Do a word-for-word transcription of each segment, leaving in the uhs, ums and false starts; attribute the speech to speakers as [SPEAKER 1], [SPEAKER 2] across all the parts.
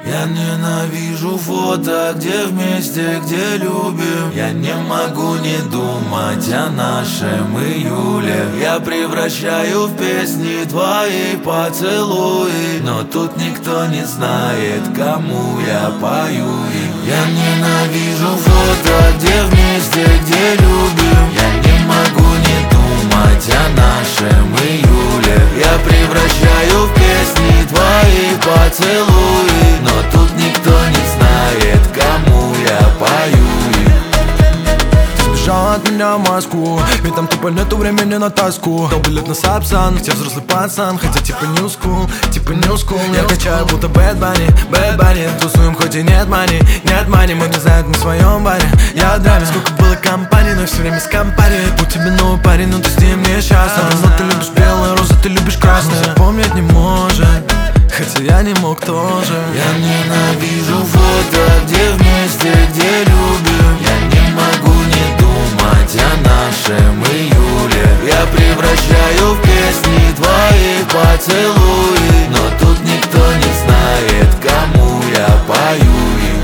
[SPEAKER 1] Я ненавижу фото, где вместе, где любим. Я не могу не думать о нашем июле. Я превращаю в песни твои поцелуи, но тут никто не знает, кому я пою их. Я ненавижу фото, где вместе, где любим. Я не могу не думать о нашем июле. Я превращаю в песни твои поцелуи, но тут никто не знает, кому я пою их.
[SPEAKER 2] Сбежала от меня в Москву, ведь там тупо нету времени на тоску. Дал билет на Сапсан, где взрослый пацан, хотя типа new school, типа new school. Я качаю будто Bad Bunny, Bad Bunny. Тусуем, хоть и нет мани, нет мани. Мы не знают на своем баре, я в драме. Сколько было компаний, но все время с компанией. Будь тебе новый парень, но ты с ним несчастна. Но ты любишь белые розы, ты любишь красные. Запомнить не может, хотя я не мог тоже.
[SPEAKER 1] Я ненавижу фото, где вместе, где любим. Я не могу не думать о нашем июле. Я превращаю в песни твои поцелуи, но тут никто не знает, кому я пою их.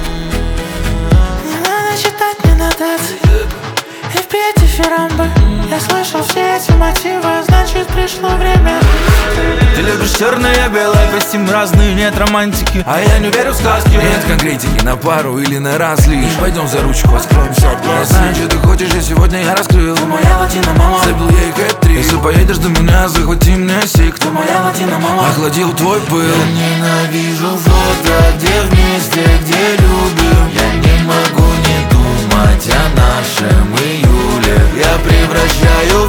[SPEAKER 3] Не надо читать мне нотации и петь дифирамбы. Я слышал все эти мотивы, значит пришло время.
[SPEAKER 1] Ты любишь черное, белое, прости, мы разные, нет романтики. А я не верю в сказки.
[SPEAKER 2] Нет конкретики на пару или на раз лишь. Пойдем за ручку, откроем все, откроем. Я знаю, что ты хочешь, и сегодня я раскрыл.
[SPEAKER 3] Ты моя латина, мама.
[SPEAKER 2] Забил ей хэт-трик. Если поедешь до меня, захвати мне сик.
[SPEAKER 3] Ты моя латина, мама.
[SPEAKER 2] Охладил твой пыл.
[SPEAKER 1] Я ненавижу фото, где вместе, где любим. Я не могу не думать о нашем июле. Я превращаю